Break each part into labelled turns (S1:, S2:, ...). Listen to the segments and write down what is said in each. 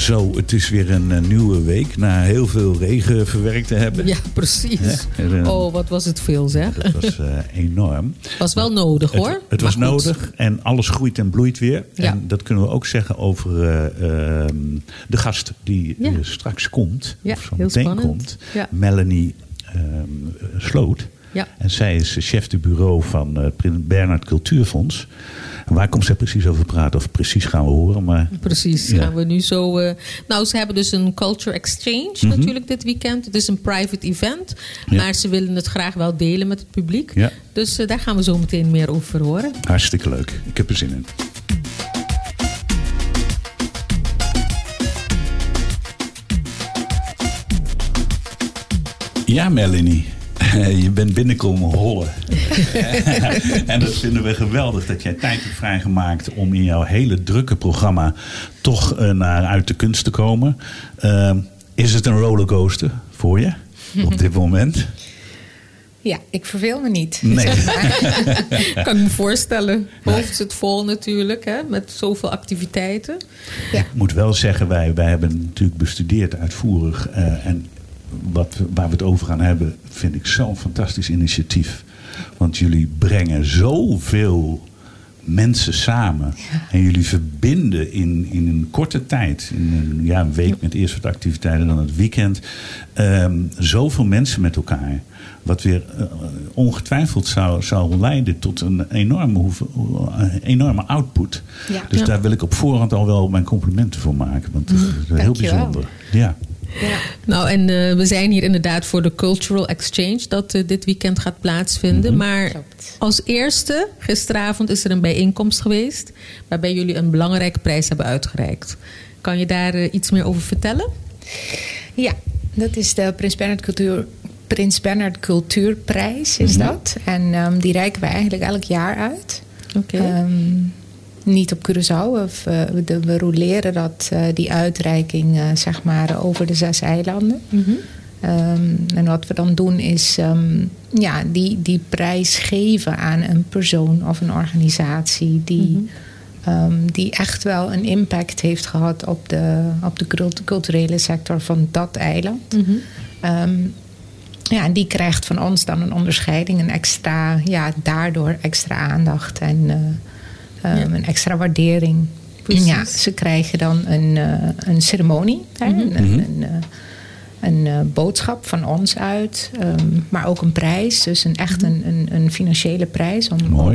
S1: Zo, het is weer een nieuwe week na heel veel regen verwerkt te hebben.
S2: Ja, precies. Oh, wat was het veel, zeg.
S1: Dat was enorm.
S2: Was wel nodig, hoor.
S1: Het was nodig en alles groeit en bloeit weer.
S2: Ja.
S1: En dat kunnen we ook zeggen over de gast die straks komt.
S2: Ja,
S1: of zo
S2: heel
S1: meteen
S2: spannend.
S1: komt.
S2: Ja.
S1: Melanie Sloot.
S2: Ja.
S1: En zij is chef de bureau van het Prins Bernhard Cultuurfonds. En waar komt zij precies over praten? Of precies gaan we horen. Maar,
S2: precies, gaan we nu zo... Nou, ze hebben dus een culture exchange natuurlijk dit weekend. Het is een private event.
S1: Ja.
S2: Maar ze willen het graag wel delen met het publiek.
S1: Ja.
S2: Dus daar gaan we zo meteen meer over horen.
S1: Hartstikke leuk. Ik heb er zin in. Ja, Melanie. Je bent binnenkomen hollen. En dat vinden we geweldig dat jij tijd hebt vrijgemaakt om in jouw hele drukke programma toch naar uit de kunst te komen. Is het een rollercoaster voor je op dit moment?
S3: Ja, ik verveel me niet.
S1: Nee.
S2: Kan ik me voorstellen. Hoofd zit vol natuurlijk, hè, met zoveel activiteiten.
S3: Ja.
S1: Ik moet wel zeggen, wij hebben natuurlijk bestudeerd uitvoerig. En waar we het over gaan hebben, vind ik zo'n fantastisch initiatief. Want jullie brengen zoveel mensen samen. Ja. En jullie verbinden in een korte tijd. In een week met eerst wat activiteiten, dan het weekend. Zoveel mensen met elkaar. Wat weer ongetwijfeld zou leiden tot een enorme output. Ja. Dus daar wil ik op voorhand al wel mijn complimenten voor maken. Want dat is heel bijzonder. Ja.
S2: Ja. Nou, en we zijn hier inderdaad voor de Cultural Exchange dat dit weekend gaat plaatsvinden. Maar als eerste, gisteravond is er een bijeenkomst geweest waarbij jullie een belangrijke prijs hebben uitgereikt. Kan je daar iets meer over vertellen?
S3: Ja, dat is de Prins Bernhard Cultuurprijs is dat. En die reiken we eigenlijk elk jaar uit.
S2: Okay.
S3: Niet op Curaçao. We roleren die uitreiking zeg maar over de 6 eilanden. En wat we dan doen is die prijs geven aan een persoon of een organisatie die echt wel een impact heeft gehad op de culturele sector van dat eiland. En die krijgt van ons dan een onderscheiding, een extra, daardoor extra aandacht en een extra waardering. Ja, ze krijgen dan een ceremonie, een boodschap van ons uit, maar ook een prijs, dus een financiële prijs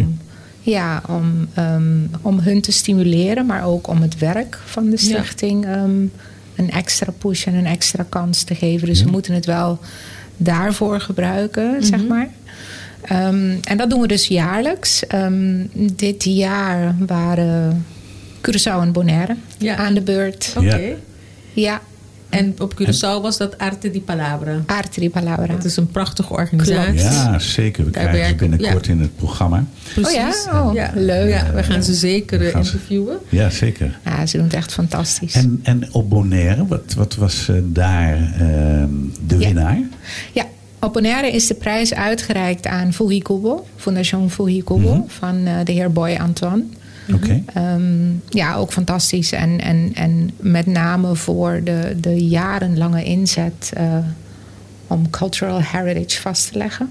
S3: om hun te stimuleren, maar ook om het werk van de stichting een extra push en een extra kans te geven. Dus we moeten het wel daarvoor gebruiken, zeg maar. En dat doen we dus jaarlijks. Dit jaar waren Curaçao en Bonaire aan de beurt.
S2: Oké.
S3: Ja.
S2: En op Curaçao was dat Arte di Palabra.
S3: Arte di Palabra.
S2: Dat is een prachtige organisatie.
S1: Ja, zeker. We krijgen ze binnenkort in het programma.
S2: Precies.
S3: Oh ja? Leuk.
S2: Ja, we gaan ze zeker interviewen.
S1: Ja, zeker.
S3: Ja, ze doen het echt fantastisch.
S1: En op Bonaire, wat was daar de winnaar?
S3: Ja. Op Bonaire is de prijs uitgereikt aan Fuhi Kubo, Fondation Fuhi Kubo, van de heer Boy Antoine.
S1: Okay.
S3: Ook fantastisch. En met name voor de jarenlange inzet om cultural heritage vast te leggen.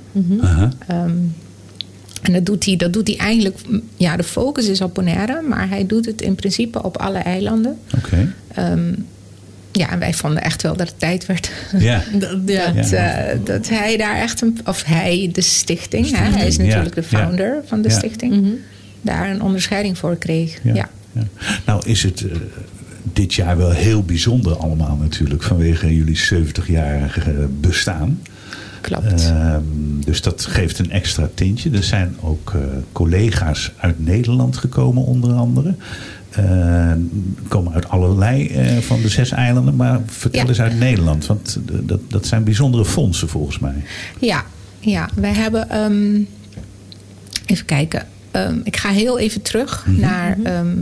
S3: En dat doet hij eigenlijk... Ja, de focus is op Bonaire, maar hij doet het in principe op alle eilanden.
S1: Oké.
S3: En wij vonden echt wel dat het tijd werd.
S1: Ja.
S3: Dat hij daar echt de stichting. Hij is natuurlijk de founder van de stichting. Daar een onderscheiding voor kreeg. Ja.
S1: Nou is het dit jaar wel heel bijzonder allemaal natuurlijk. Vanwege jullie 70-jarige bestaan.
S3: Klopt.
S1: Dus dat geeft een extra tintje. Er zijn ook collega's uit Nederland gekomen onder andere. Komen uit allerlei van de 6 eilanden. Maar vertel eens uit Nederland. Want dat zijn bijzondere fondsen volgens mij.
S3: Ja. Wij hebben... even kijken. Ik ga heel even terug naar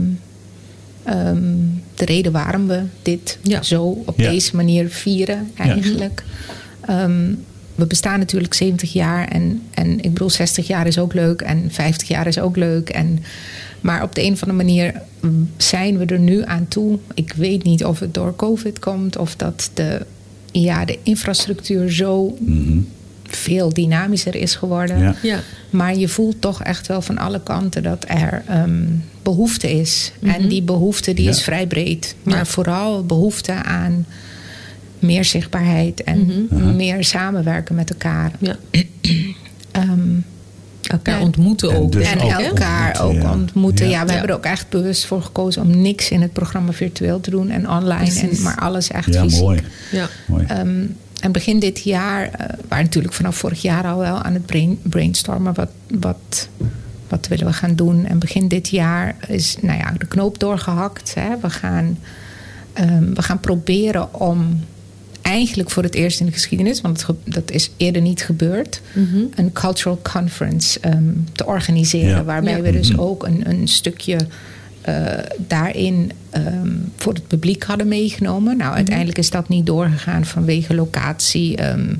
S3: de reden waarom we dit zo op deze manier vieren eigenlijk. we bestaan natuurlijk 70 jaar. En ik bedoel, 60 jaar is ook leuk. En 50 jaar is ook leuk. Maar op de een of andere manier zijn we er nu aan toe. Ik weet niet of het door COVID komt. Of dat de infrastructuur zo veel dynamischer is geworden. Ja. Ja. Maar je voelt toch echt wel van alle kanten dat er behoefte is. En die behoefte die is vrij breed. Maar vooral behoefte aan meer zichtbaarheid en meer samenwerken met elkaar. Ja.
S2: Elkaar ontmoeten ook.
S3: En elkaar ook ontmoeten. Ja, we hebben er ook echt bewust voor gekozen om niks in het programma virtueel te doen en online. Maar alles echt fysiek.
S1: Mooi.
S2: Ja,
S1: mooi.
S3: En begin dit jaar, waar natuurlijk vanaf vorig jaar al wel aan het brainstormen. Wat willen we gaan doen? En begin dit jaar is de knoop doorgehakt. Hè. We gaan proberen om eigenlijk voor het eerst in de geschiedenis, want dat is eerder niet gebeurd, een cultural conference te organiseren. Waarbij we dus ook een stukje daarin voor het publiek hadden meegenomen. Nou, uiteindelijk is dat niet doorgegaan vanwege locatie.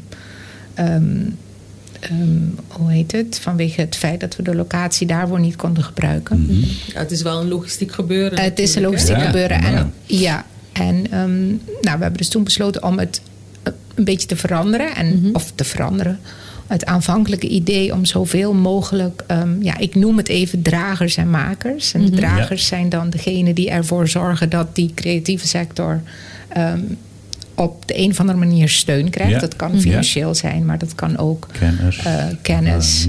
S3: Hoe heet het? Vanwege het feit dat we de locatie daarvoor niet konden gebruiken.
S2: Ja, het is wel een logistiek gebeuren.
S3: Het is een logistiek gebeuren. En we hebben dus toen besloten om het een beetje te veranderen. Of te veranderen. Het aanvankelijke idee om zoveel mogelijk, ik noem het even dragers en makers. En de dragers zijn dan degene die ervoor zorgen dat die creatieve sector op de een of andere manier steun krijgt. Dat kan financieel zijn, maar dat kan ook kennis.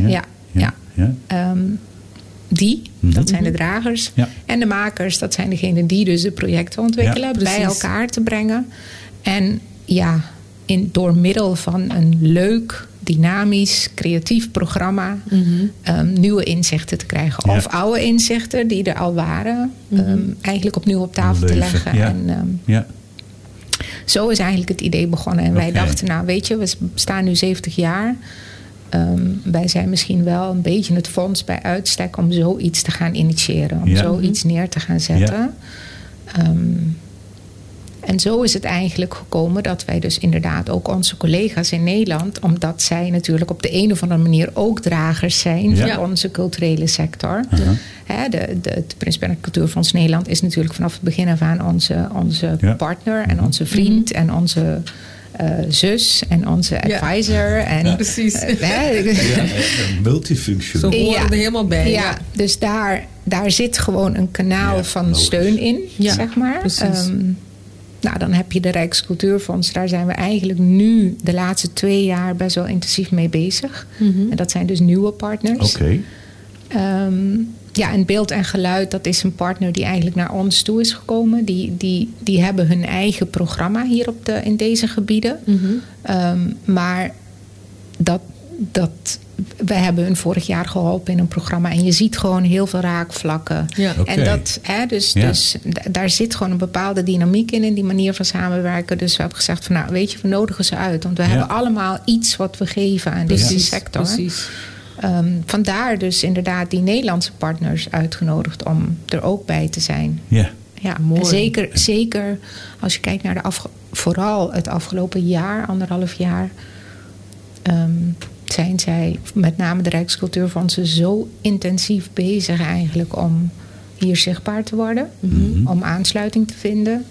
S3: Dat zijn de dragers. Ja. En de makers, dat zijn degenen die dus de projecten ontwikkelen, bij elkaar te brengen. En door middel van een leuk, dynamisch, creatief programma nieuwe inzichten te krijgen. Ja. Of oude inzichten die er al waren, eigenlijk opnieuw op tafel te leggen. Ja. En, zo is eigenlijk het idee begonnen. En wij dachten, weet je, we staan nu 70 jaar. Wij zijn misschien wel een beetje het fonds bij uitstek om zoiets te gaan initiëren. Om zoiets neer te gaan zetten. Ja. En zo is het eigenlijk gekomen dat wij dus inderdaad ook onze collega's in Nederland, omdat zij natuurlijk op de een of andere manier ook dragers zijn van onze culturele sector. Het Prins Bernhard Cultuurfonds Nederland is natuurlijk vanaf het begin af aan onze partner en onze vriend en onze zus en onze advisor. En,
S2: precies.
S1: Multifunctional.
S2: Zo horen er helemaal bij.
S3: Ja, dus daar zit gewoon een kanaal van steun in, zeg maar. Precies. Dan heb je de Rijkscultuurfonds. Daar zijn we eigenlijk nu de laatste 2 jaar best wel intensief mee bezig. En dat zijn dus nieuwe partners.
S1: Oké.
S3: En Beeld en Geluid, dat is een partner die eigenlijk naar ons toe is gekomen. Die hebben hun eigen programma hier in deze gebieden. Maar wij hebben hun vorig jaar geholpen in een programma. En je ziet gewoon heel veel raakvlakken. Ja. En dus daar zit gewoon een bepaalde dynamiek in die manier van samenwerken. Dus we hebben gezegd van weet je, we nodigen ze uit. Want we hebben allemaal iets wat we geven aan deze sector. Precies. Vandaar dus inderdaad die Nederlandse partners uitgenodigd om er ook bij te zijn.
S1: Ja,
S3: mooi. En zeker als je kijkt naar vooral het afgelopen jaar, 1,5 jaar, zijn zij, met name de Rijkscultuurfondsen, zo intensief bezig eigenlijk om hier zichtbaar te worden. Om aansluiting te vinden.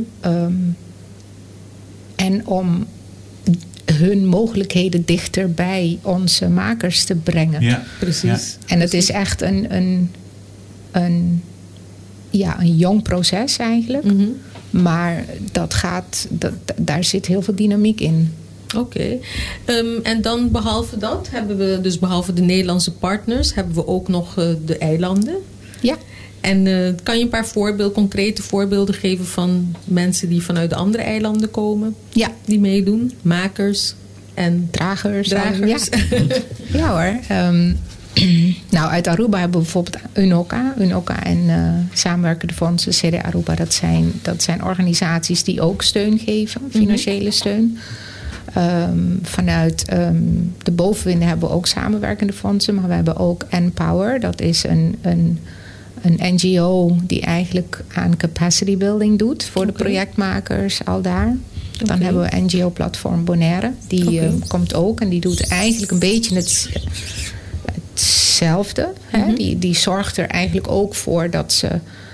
S3: En om hun mogelijkheden dichter bij onze makers te brengen. Ja,
S2: precies. Ja.
S3: En het is echt een jong proces eigenlijk. Maar daar zit heel veel dynamiek in.
S2: Oké. En dan behalve dat hebben we, dus behalve de Nederlandse partners, hebben we ook nog de eilanden.
S3: Ja.
S2: En kan je een paar concrete voorbeelden geven van mensen die vanuit de andere eilanden komen?
S3: Ja.
S2: Die meedoen? Makers en
S3: dragers.
S2: Ja
S3: hoor. Uit Aruba hebben we bijvoorbeeld UNOCA en samenwerkende fondsen, CD Aruba. Dat zijn organisaties die ook steun geven, financiële steun. Vanuit de bovenwinden hebben we ook samenwerkende fondsen. Maar we hebben ook Empower. Dat is een NGO die eigenlijk aan capacity building doet voor de projectmakers al daar. Dan hebben we NGO-platform Bonaire. Die komt ook en die doet eigenlijk een beetje hetzelfde. Hè? Die zorgt er eigenlijk ook voor dat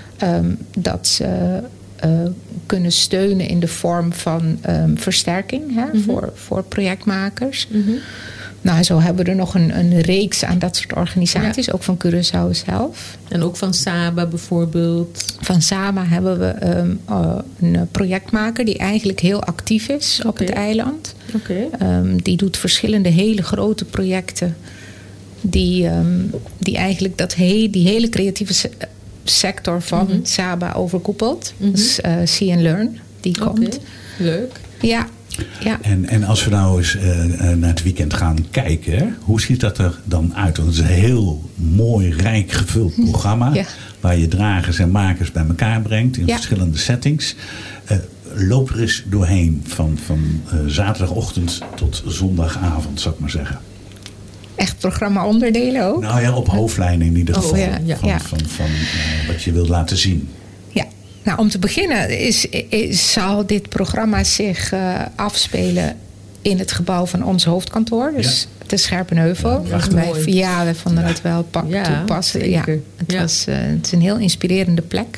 S3: ze kunnen steunen in de vorm van versterking, hè? Voor projectmakers. Nou, zo hebben we er nog een reeks aan dat soort organisaties, ook van Curaçao zelf.
S2: En ook van Saba bijvoorbeeld.
S3: Van Saba hebben we een projectmaker die eigenlijk heel actief is op het eiland. Die doet verschillende hele grote projecten die eigenlijk die hele creatieve sector van Saba overkoepelt. Dus See and Learn, die komt.
S2: Leuk.
S3: Ja.
S1: En als we nou eens naar het weekend gaan kijken, hoe ziet dat er dan uit? Want het is een heel mooi, rijk gevuld programma. Waar je dragers en makers bij elkaar brengt in verschillende settings. Loop er eens doorheen van zaterdagochtend tot zondagavond, zou ik maar zeggen.
S3: Echt programma-onderdelen ook?
S1: Nou ja, op hoofdlijnen in ieder geval. Van wat je wilt laten zien.
S3: Ja, nou om te beginnen zal dit programma zich afspelen in het gebouw van ons hoofdkantoor. Dus te Scherpenheuvel. We vonden het wel toepassen. Ja, het is een heel inspirerende plek.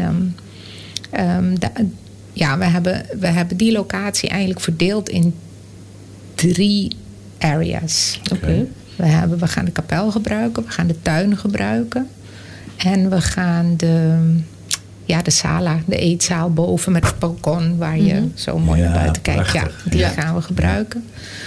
S3: En we hebben die locatie eigenlijk verdeeld in 3 areas. We gaan de kapel gebruiken, we gaan de tuin gebruiken. En we gaan de sala, de eetzaal boven met het balkon waar je zo mooi naar buiten kijkt. Prachtig. Die gaan we gebruiken.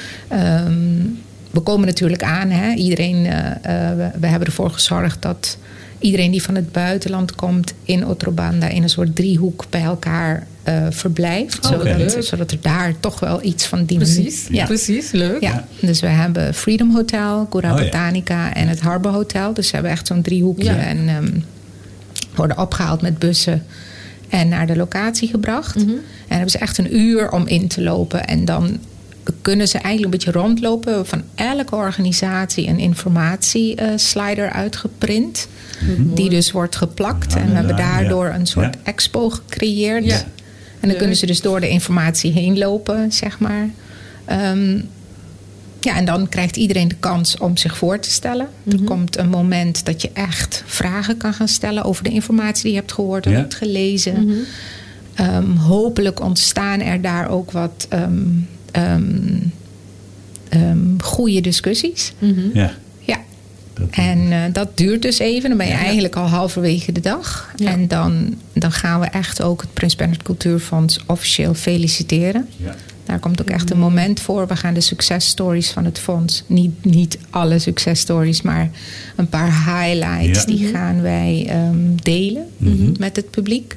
S3: We komen natuurlijk aan. Hè? Iedereen, we hebben ervoor gezorgd dat iedereen die van het buitenland komt in Otrobanda in een soort driehoek bij elkaar verblijft. Zodat er daar toch wel iets van dynamiek...
S2: Precies, leuk.
S3: Ja. Dus we hebben Freedom Hotel, Cura Botanica en het Harbor Hotel. Dus we hebben echt zo'n driehoekje. En worden opgehaald met bussen en naar de locatie gebracht. En hebben ze echt een uur om in te lopen. En dan kunnen ze eigenlijk een beetje rondlopen. Van elke organisatie een informatieslider uitgeprint. Die dus wordt geplakt. En we hebben daardoor een soort expo gecreëerd. En dan kunnen ze dus door de informatie heen lopen, zeg maar. En dan krijgt iedereen de kans om zich voor te stellen. Er komt een moment dat je echt vragen kan gaan stellen over de informatie die je hebt gehoord of hebt gelezen. Hopelijk ontstaan er daar ook wat goede discussies. En dat duurt dus even. Dan ben je eigenlijk al halverwege de dag. En dan gaan we echt ook het Prins Bernhard Cultuurfonds officieel feliciteren. Daar komt ook echt een moment voor. We gaan de successtories van het fonds, niet alle successtories, maar een paar highlights, die gaan wij delen met het publiek.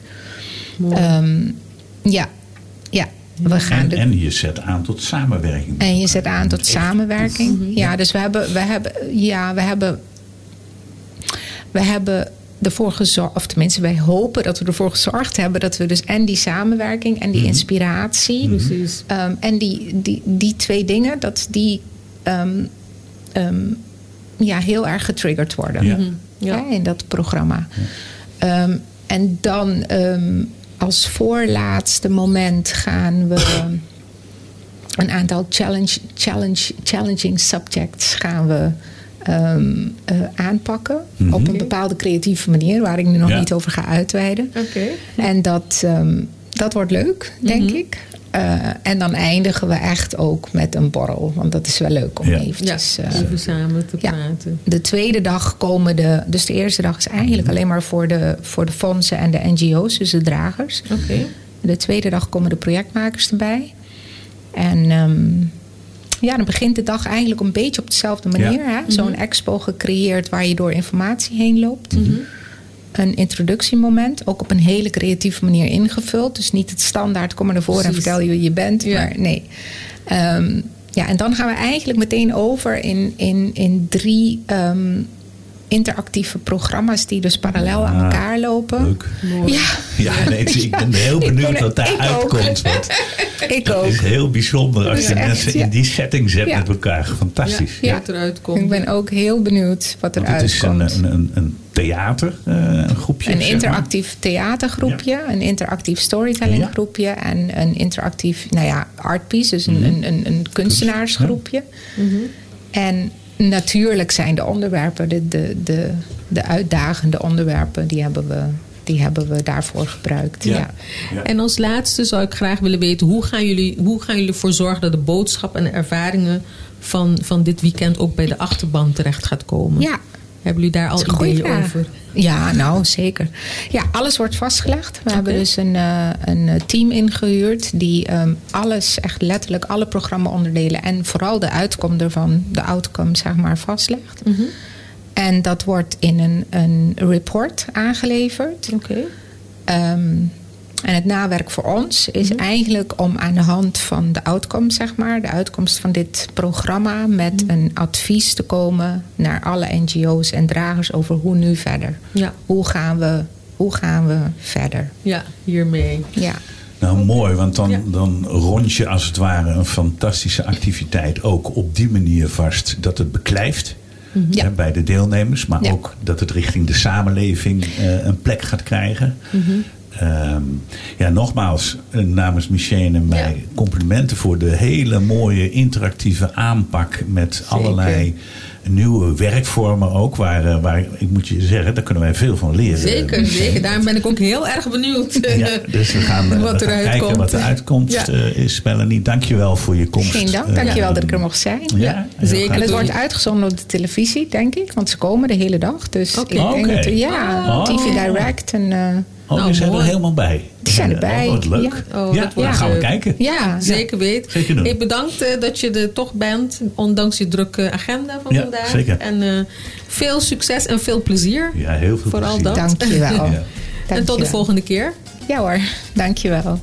S3: We gaan
S1: en je zet aan tot samenwerking.
S3: En je zet aan tot samenwerking. Ja, dus we hebben ervoor gezorgd, of tenminste wij hopen dat we ervoor gezorgd hebben dat we dus en die samenwerking en die inspiratie en die 2 dingen, dat die heel erg getriggerd worden in dat programma. En dan als voorlaatste moment gaan we een aantal challenging subjects gaan we aanpakken. Op een bepaalde creatieve manier, waar ik nu nog niet over ga uitweiden. En dat wordt leuk, denk ik. En dan eindigen we echt ook met een borrel. Want dat is wel leuk om eventjes...
S2: even samen te praten.
S3: De tweede dag komen dus de eerste dag is eigenlijk alleen maar voor de fondsen en de NGO's, dus de dragers. De tweede dag komen de projectmakers erbij. En dan begint de dag eigenlijk een beetje op dezelfde manier. Zo'n expo gecreëerd waar je door informatie heen loopt. Een introductiemoment, ook op een hele creatieve manier ingevuld. Dus niet het standaard, kom maar naar voren en vertel je wie je bent. Maar nee. En dan gaan we eigenlijk meteen over in interactieve programma's die dus parallel aan elkaar lopen.
S1: Leuk. Ik ben heel benieuwd wat daar uitkomt.
S3: Ik
S1: ook. Het is heel bijzonder als je mensen in die setting zet met elkaar. Fantastisch.
S2: Ja, wat eruit komt.
S3: Ik ben ook heel benieuwd wat eruit komt.
S1: Het is een theatergroepje.
S3: Een interactief theatergroepje, een interactief storytellinggroepje en een interactief artpiece, dus een kunstenaarsgroepje. En natuurlijk zijn de onderwerpen, de uitdagende onderwerpen, die hebben we daarvoor gebruikt. Ja.
S2: En als laatste zou ik graag willen weten, hoe gaan jullie ervoor zorgen dat de boodschap en de ervaringen van dit weekend ook bij de achterban terecht gaat komen?
S3: Ja.
S2: Hebben jullie daar al ideeën over?
S3: Ja, nou zeker. Ja, alles wordt vastgelegd. We hebben dus een team ingehuurd die alles, echt letterlijk alle programma-onderdelen en vooral de uitkom ervan, de outcome zeg maar, vastlegt. En dat wordt in een report aangeleverd. En het nawerk voor ons is eigenlijk om aan de hand van de outcome, zeg maar, de uitkomst van dit programma, met een advies te komen naar alle NGO's en dragers over hoe nu verder. Ja. Hoe gaan we verder?
S2: Ja, hiermee.
S3: Ja.
S1: Nou, mooi, want dan rond je als het ware een fantastische activiteit ook op die manier vast dat het beklijft. Bij de deelnemers, maar ook dat het richting de samenleving een plek gaat krijgen. Nogmaals, namens Michelle en mij complimenten voor de hele mooie interactieve aanpak met allerlei nieuwe werkvormen ook, waar ik moet je zeggen, daar kunnen wij veel van leren.
S2: Zeker. Daarom ben ik ook heel erg benieuwd.
S1: Dus we gaan kijken wat de uitkomst is. Melanie, dankjewel voor je komst.
S3: Geen dank, dankjewel dat ik er mocht zijn.
S2: Ja, zeker.
S3: En het wordt uitgezonden op de televisie, denk ik, want ze komen de hele dag. Dus ik denk dat TV Direct en...
S1: die zijn er helemaal bij.
S3: Die zijn erbij.
S1: Wat leuk. Dan gaan we kijken.
S2: Ja, zeker weten.
S1: Zeker doen.
S2: Ik bedankt dat je er toch bent, ondanks je drukke agenda van vandaag.
S1: Zeker.
S2: En veel succes en veel plezier.
S1: Ja, heel veel
S2: Vooral
S1: plezier.
S2: dat.
S3: Dankjewel.
S2: En tot de volgende keer.
S3: Ja hoor, dankjewel.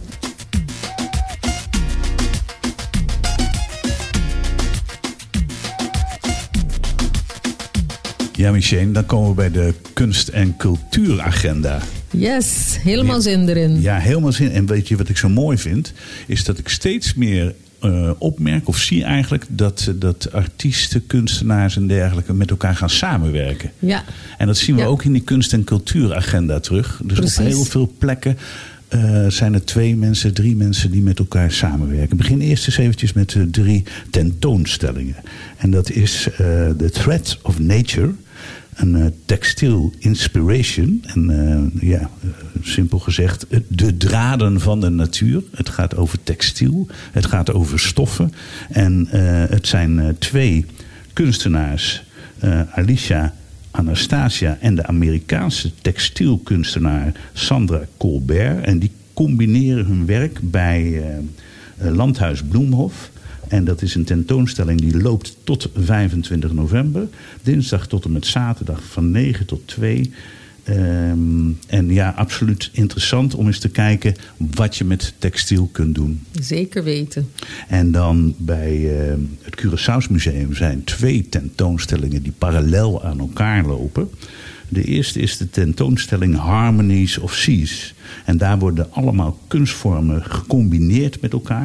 S1: Ja, Michelle, dan komen we bij de kunst- en cultuuragenda.
S2: Yes, helemaal zin erin.
S1: Ja, helemaal zin. En weet je wat ik zo mooi vind? Is dat ik steeds meer opmerk of zie eigenlijk dat artiesten, kunstenaars en dergelijke met elkaar gaan samenwerken. Ja. En dat zien we ook in die kunst- en cultuuragenda terug. Dus op heel veel plekken zijn er 2 mensen, 3 mensen die met elkaar samenwerken. Ik begin eerst eens eventjes met 3 tentoonstellingen. En dat is The Thread of Nature, een textiel inspiration. En simpel gezegd, de draden van de natuur. Het gaat over textiel, het gaat over stoffen. En het zijn 2 kunstenaars, Alicia Anastasia en de Amerikaanse textielkunstenaar Sandra Colbert. En die combineren hun werk bij Landhuis Bloemhof. En dat is een tentoonstelling die loopt tot 25 november. Dinsdag tot en met zaterdag van 9 tot 2. En ja, absoluut interessant om eens te kijken wat je met textiel kunt doen.
S2: Zeker weten.
S1: En dan bij het Curaçaos Museum zijn 2 tentoonstellingen die parallel aan elkaar lopen. De eerste is de tentoonstelling Harmonies of Seas. En daar worden allemaal kunstvormen gecombineerd met elkaar.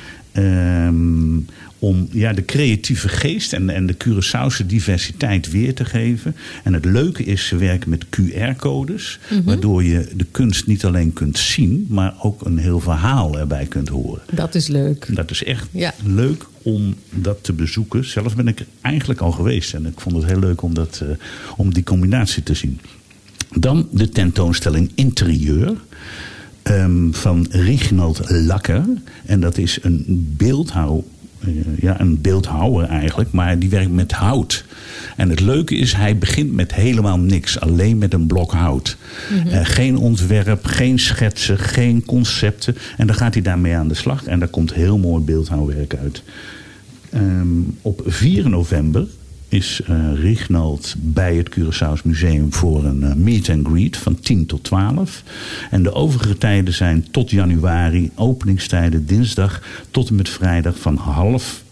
S1: Om de creatieve geest en de Curaçaose diversiteit weer te geven. En het leuke is, ze werken met QR-codes. Waardoor je de kunst niet alleen kunt zien, maar ook een heel verhaal erbij kunt horen.
S2: Dat is leuk.
S1: Dat is echt leuk om dat te bezoeken. Zelf ben ik er eigenlijk al geweest. En ik vond het heel leuk om die combinatie te zien. Dan de tentoonstelling Interieur. Van Reginald Lakker. En dat is een beeldhouwer eigenlijk, maar die werkt met hout. En het leuke is, hij begint met helemaal niks. Alleen met een blok hout. Geen ontwerp, geen schetsen, geen concepten. En dan gaat hij daarmee aan de slag. En daar komt heel mooi beeldhouwwerk uit. Op 4 november is Reginald bij het Curaçaos Museum voor een meet and greet van 10 tot 12. En de overige tijden zijn tot januari, openingstijden dinsdag tot en met vrijdag van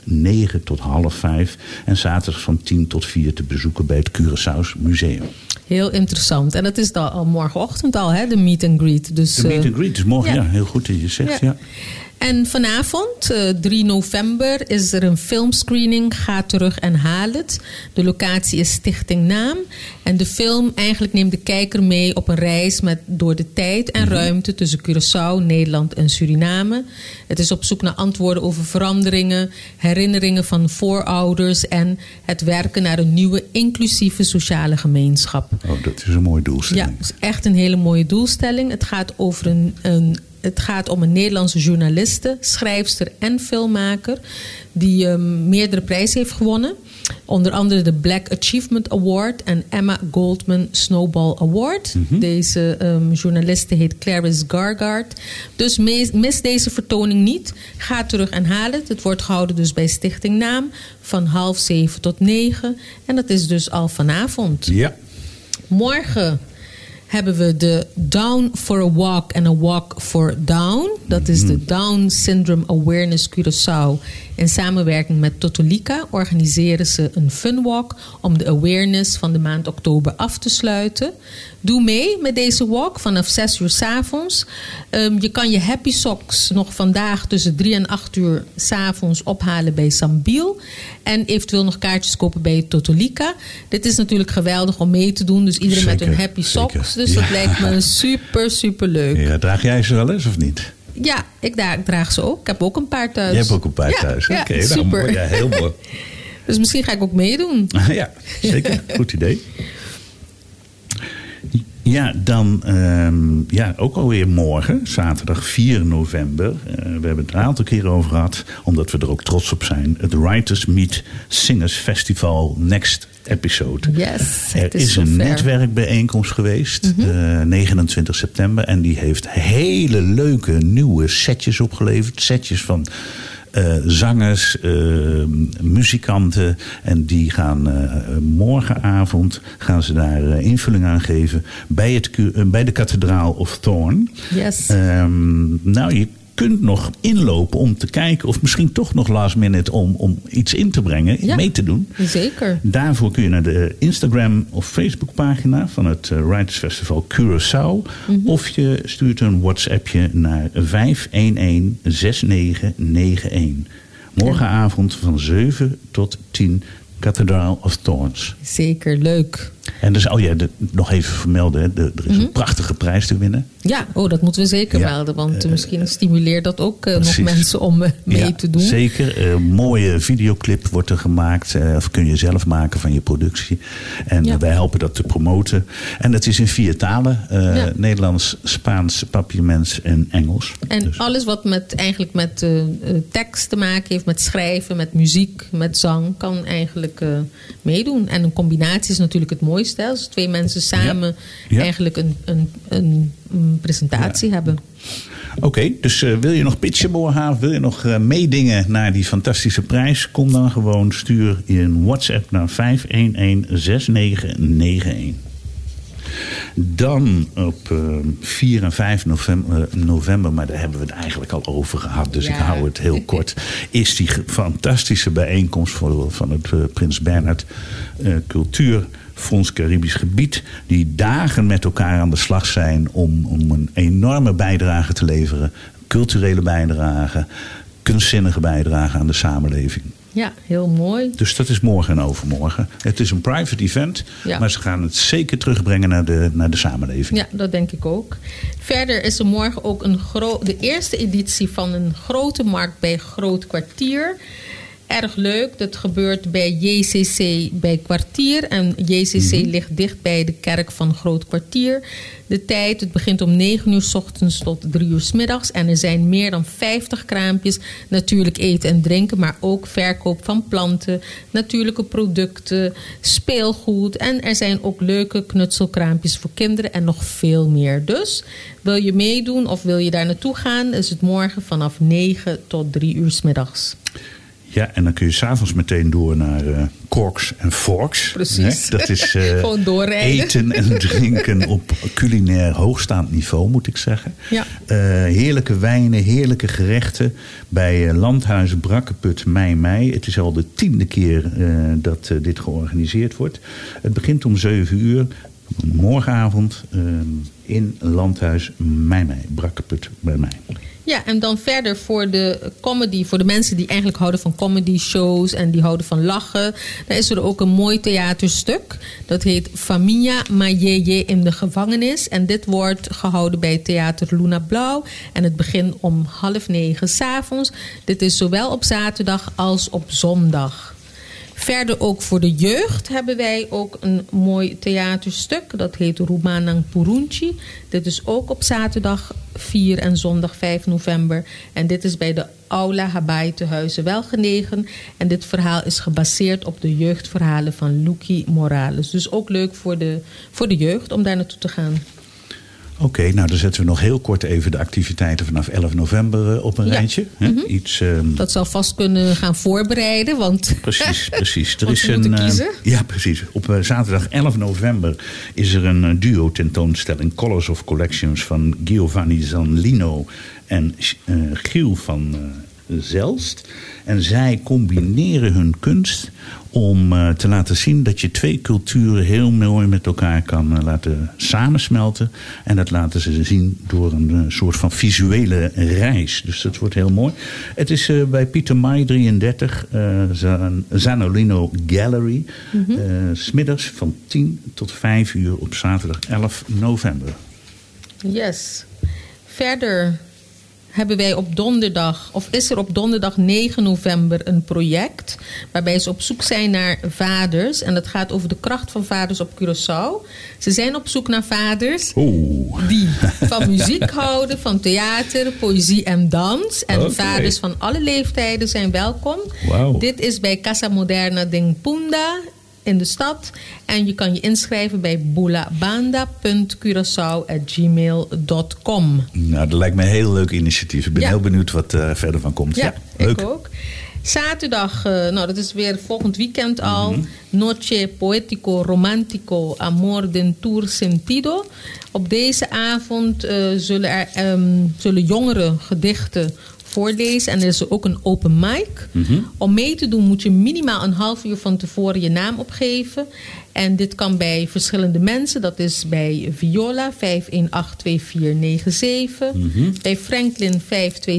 S1: 9 tot 4:30. En zaterdag van 10 tot 4 te bezoeken bij het Curaçao's Museum.
S2: Heel interessant. En dat is dan al morgenochtend al, hè, de meet and greet. Dus,
S1: de meet and greet is morgen, ja. Heel goed dat je zegt, ja.
S2: En vanavond, 3 november, is er een filmscreening. Ga terug en haal het. De locatie is Stichting Naam. En de film eigenlijk neemt de kijker mee op een reis door de tijd en ruimte tussen Curaçao, Nederland en Suriname. Het is op zoek naar antwoorden over veranderingen, herinneringen van voorouders en het werken naar een nieuwe inclusieve sociale gemeenschap.
S1: Oh, dat is een mooie doelstelling.
S2: Ja, het is echt een hele mooie doelstelling. Het gaat over Het gaat om een Nederlandse journaliste, schrijfster en filmmaker die meerdere prijzen heeft gewonnen. Onder andere de Black Achievement Award en Emma Goldman Snowball Award. Deze journaliste heet Clarice Gargard. Dus mis deze vertoning niet. Ga terug en haal het. Het wordt gehouden dus bij Stichting Naam van 6:30 tot 9. En dat is dus al vanavond.
S1: Ja.
S2: Morgen hebben we de Down for a Walk and a Walk for Down. Dat is de Down Syndrome Awareness Curaçao. In samenwerking met Totolika organiseren ze een funwalk om de awareness van de maand oktober af te sluiten. Doe mee met deze walk vanaf 6 uur 's avonds. Je kan je happy socks nog vandaag tussen 3 en 8 uur 's avonds ophalen bij Sambiel. En eventueel nog kaartjes kopen bij Totolika. Dit is natuurlijk geweldig om mee te doen. Dus iedereen met een happy socks. Dus dat lijkt me super leuk.
S1: Ja, draag jij ze wel eens of niet?
S2: Ja, ik draag ze ook. Ik heb ook een paar thuis.
S1: Je hebt ook een paar thuis.
S2: Ja,
S1: Oké,
S2: super.
S1: Nou, ja, heel mooi.
S2: Dus misschien ga ik ook meedoen.
S1: Ja, zeker. Goed idee. Ja, dan ook alweer morgen, zaterdag 4 november. We hebben het een aantal keer over gehad, omdat we er ook trots op zijn. Het Writers Meet Singers Festival Next Episode.
S2: Yes,
S1: er is een netwerkbijeenkomst geweest, 29 september. En die heeft hele leuke nieuwe setjes opgeleverd. Setjes van zangers, muzikanten. En die gaan morgenavond ze daar invulling aan geven bij de Kathedraal of Thorn.
S2: Yes.
S1: Je kunt nog inlopen om te kijken of misschien toch nog last minute om iets in te brengen, mee te doen.
S2: Zeker. Daarvoor
S1: kun je naar de Instagram of Facebook pagina van het Writers Festival Curaçao. Of je stuurt een WhatsAppje naar 511-6991. Morgenavond van 7 tot 10 Cathedral of Thorns.
S2: Zeker, leuk.
S1: En dus, nog even vermelden, er is een prachtige prijs te winnen.
S2: Ja, dat moeten we zeker melden. Want misschien stimuleert dat ook nog mensen om mee te doen.
S1: Zeker. Een mooie videoclip wordt er gemaakt. Of kun je zelf maken van je productie. En wij helpen dat te promoten. En het is in 4 talen. Nederlands, Spaans, Papiaments en Engels.
S2: En dus alles wat eigenlijk met tekst te maken heeft. Met schrijven, met muziek, met zang. Kan eigenlijk meedoen. En een combinatie is natuurlijk het mooiste. Als 2 mensen samen eigenlijk een presentatie hebben.
S1: Oké, dus wil je nog pitchen morgen? Wil je nog meedingen naar die fantastische prijs? Kom dan gewoon, stuur je een WhatsApp naar 511-6991. Dan op 4 en 5 november, maar daar hebben we het eigenlijk al over gehad. Dus ik hou het heel kort. Is die fantastische bijeenkomst van het Prins Bernhard Cultuurfonds Caribisch Gebied. Die dagen met elkaar aan de slag zijn om een enorme bijdrage te leveren. Culturele bijdrage, kunstzinnige bijdrage aan de samenleving.
S2: Ja, heel mooi.
S1: Dus dat is morgen en overmorgen. Het is een private event, maar ze gaan het zeker terugbrengen naar de samenleving.
S2: Ja, dat denk ik ook. Verder is er morgen ook de eerste editie van een grote markt bij Groot Kwartier. Erg leuk. Dat gebeurt bij JCC bij Kwartier. En JCC ligt dicht bij de kerk van Groot Kwartier. De tijd, het begint om 9 uur 's ochtends tot 3 uur 's middags. En er zijn meer dan 50 kraampjes. Natuurlijk eten en drinken, maar ook verkoop van planten, natuurlijke producten, speelgoed. En er zijn ook leuke knutselkraampjes voor kinderen en nog veel meer. Dus wil je meedoen of wil je daar naartoe gaan, is het morgen vanaf 9 tot 3 uur 's middags.
S1: Ja, en dan kun je s'avonds meteen door naar Corks en Forks.
S2: Precies.
S1: Dat is
S2: gewoon doorrijden.
S1: Eten en drinken op culinair hoogstaand niveau, moet ik zeggen.
S2: Ja.
S1: Heerlijke wijnen, heerlijke gerechten bij Landhuis Brakkeput Mei. Het is al de 10e keer dat dit georganiseerd wordt. Het begint om 7:00. Morgenavond in Landhuis Mei. Brakkeput bij mij.
S2: Ja, en dan verder voor de comedy, voor de mensen die eigenlijk houden van comedy shows en die houden van lachen. Daar is er ook een mooi theaterstuk. Dat heet Familia Mayeye in de gevangenis. En dit wordt gehouden bij Theater Luna Blauw. En het begint om 8:30 s'avonds. Dit is zowel op zaterdag als op zondag. Verder ook voor de jeugd hebben wij ook een mooi theaterstuk. Dat heet Rumanang Purunci. Dit is ook op zaterdag 4 en zondag 5 november. En dit is bij de Aula Habai te Huizen Welgenegen. En dit verhaal is gebaseerd op de jeugdverhalen van Lucky Morales. Dus ook leuk voor de jeugd om daar naartoe te gaan.
S1: Oké, nou dan zetten we nog heel kort even de activiteiten vanaf 11 november op een rijtje.
S2: Mm-hmm.
S1: Iets,
S2: dat zal vast kunnen gaan voorbereiden, want...
S1: Precies.
S2: Er is een kiezen.
S1: Ja, precies. Op zaterdag 11 november is er een duo-tentoonstelling Colors of Collections van Giovanni Zanlino en Giel van Zelst. En zij combineren hun kunst om te laten zien dat je twee culturen heel mooi met elkaar kan laten samensmelten. En dat laten ze zien door een soort van visuele reis. Dus dat wordt heel mooi. Het is bij Pieter Maai 33, Zanolino Gallery. Mm-hmm. 's middags van 10 tot 5 uur op zaterdag 11 november.
S2: Yes. Verder hebben wij op donderdag, of is er op donderdag 9 november een project waarbij ze op zoek zijn naar vaders. En dat gaat over de kracht van vaders op Curaçao. Ze zijn op zoek naar vaders die van muziek houden, van theater, poëzie en dans. En vaders van alle leeftijden zijn welkom.
S1: Wow. Dit
S2: is bij Casa Moderna Dingpunda in de stad. En je kan je inschrijven bij bulabanda.curaçao@gmail.com.
S1: Nou, dat lijkt me een heel leuk initiatief. Ik ben heel benieuwd wat verder van komt.
S2: Ja,
S1: leuk.
S2: Ik ook. Zaterdag, dat is weer volgend weekend al. Mm-hmm. Noche Poético Romántico Amor Dentur Sentido. Op deze avond zullen jongeren gedichten voorlezen. En er is ook een open mic. Mm-hmm. Om mee te doen moet je minimaal een half uur van tevoren je naam opgeven. En dit kan bij verschillende mensen. Dat is bij Viola 5182497. Mm-hmm. Bij Franklin 5262854.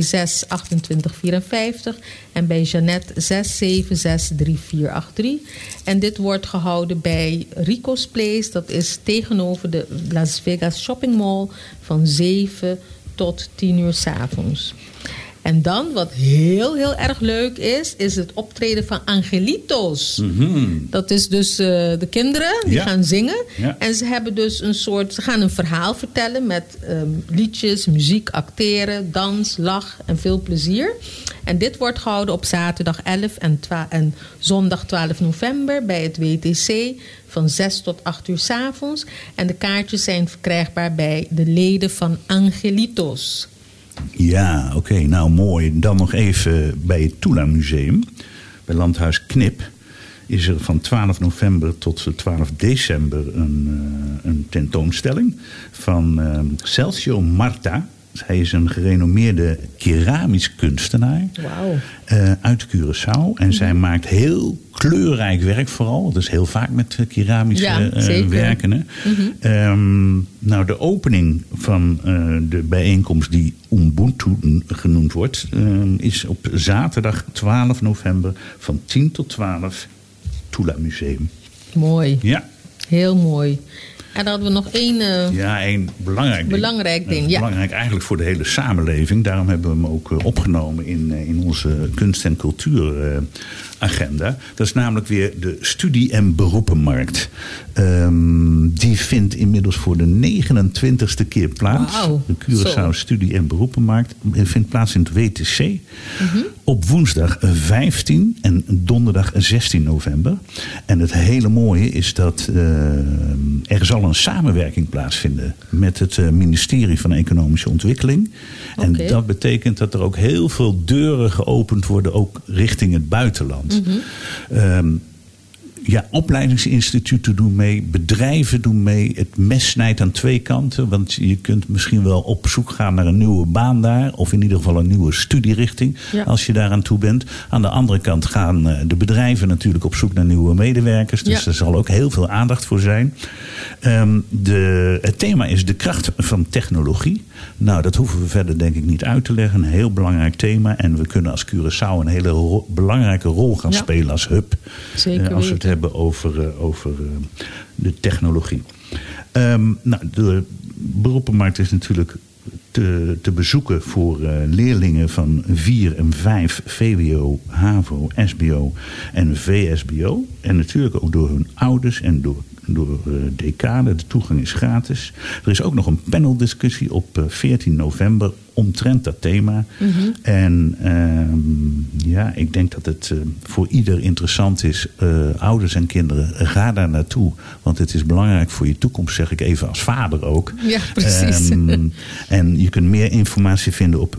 S2: En bij Jeannette 6763483. En dit wordt gehouden bij Rico's Place. Dat is tegenover de Las Vegas Shopping Mall van 7 tot 10 uur 's avonds. En dan, wat heel, heel erg leuk is het optreden van Angelitos. Mm-hmm. Dat is dus de kinderen die gaan zingen. Ja. En ze hebben dus ze gaan een verhaal vertellen met liedjes, muziek, acteren, dans, lach en veel plezier. En dit wordt gehouden op zaterdag 11 en zondag 12 november bij het WTC van 6 tot 8 uur 's avonds. En de kaartjes zijn verkrijgbaar bij de leden van Angelitos.
S1: Ja, oké, nou mooi. Dan nog even bij het Tula Museum. Bij Landhuis Knip is er van 12 november tot 12 december een tentoonstelling van Celcio Marta. Hij is een gerenommeerde keramisch kunstenaar uit Curaçao. En zij maakt heel kleurrijk werk vooral. Dat is heel vaak met keramische werken. Mm-hmm. Nou, de opening van de bijeenkomst die Ubuntu genoemd wordt, is op zaterdag 12 november van 10 tot 12 Tula Museum.
S2: Mooi.
S1: Ja.
S2: Heel mooi. En dan hadden we nog één belangrijk ding.
S1: Belangrijk eigenlijk voor de hele samenleving. Daarom hebben we hem ook opgenomen in onze kunst- en cultuuragenda. Dat is namelijk weer de studie- en beroepenmarkt. Die vindt inmiddels voor de 29ste keer plaats.
S2: Wow.
S1: De Curaçao Studie- en Beroepenmarkt vindt plaats in het WTC. Mm-hmm. Op woensdag 15 en donderdag 16 november. En het hele mooie is dat er zal zal een samenwerking plaatsvinden met het ministerie van Economische Ontwikkeling. En dat betekent dat er ook heel veel deuren geopend worden, ook richting het buitenland. Opleidingsinstituten doen mee, bedrijven doen mee. Het mes snijdt aan twee kanten. Want je kunt misschien wel op zoek gaan naar een nieuwe baan daar. Of in ieder geval een nieuwe studierechting. Ja. Als je daar aan toe bent. Aan de andere kant gaan de bedrijven natuurlijk op zoek naar nieuwe medewerkers. Dus er zal ook heel veel aandacht voor zijn. Het thema is de kracht van technologie. Nou, dat hoeven we verder denk ik niet uit te leggen. Een heel belangrijk thema. En we kunnen als Curaçao een hele belangrijke rol gaan spelen als hub.
S2: Zeker
S1: als we het hebben over de technologie. De beroepenmarkt is natuurlijk te bezoeken voor leerlingen van 4 en 5 VWO, HAVO, SBO en VSBO. En natuurlijk ook door hun ouders en door decanen. De toegang is gratis. Er is ook nog een paneldiscussie op 14 november omtrent dat thema. En ik denk dat het voor ieder interessant is. Ouders en kinderen, ga daar naartoe. Want het is belangrijk voor je toekomst, zeg ik even als vader ook.
S2: Ja, precies.
S1: En je kunt meer informatie vinden op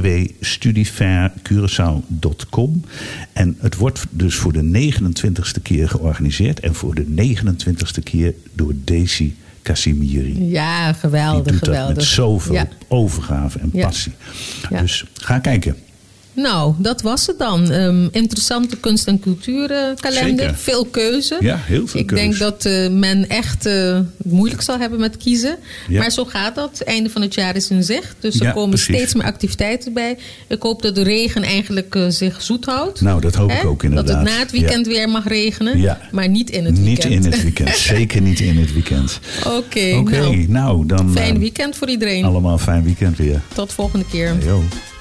S1: www.studiefaircuraçao.com. En het wordt dus voor de 29ste keer georganiseerd. En voor de 29ste keer door Daisy Casimiri.
S2: Ja, geweldig.
S1: Die doet dat
S2: geweldig.
S1: met zoveel overgave en passie.
S2: Ja.
S1: Dus ga kijken.
S2: Nou, dat was het dan. Interessante kunst- en cultuurkalender.
S1: Zeker.
S2: Veel keuze.
S1: Ja, heel veel
S2: Ik
S1: keuze.
S2: denk dat men echt moeilijk zal hebben met kiezen.
S1: Ja.
S2: Maar zo gaat dat. Het einde van het jaar is in zicht. Dus er komen steeds meer activiteiten bij. Ik hoop dat de regen eigenlijk zich zoet houdt.
S1: Nou, dat hoop ik ook inderdaad.
S2: Dat het na het weekend weer mag regenen.
S1: Ja.
S2: Maar niet in het weekend.
S1: Niet in het weekend. Zeker niet in het weekend.
S2: Oké,
S1: nou dan...
S2: Fijn weekend voor iedereen.
S1: Allemaal fijn weekend weer.
S2: Tot volgende keer.
S1: Yo.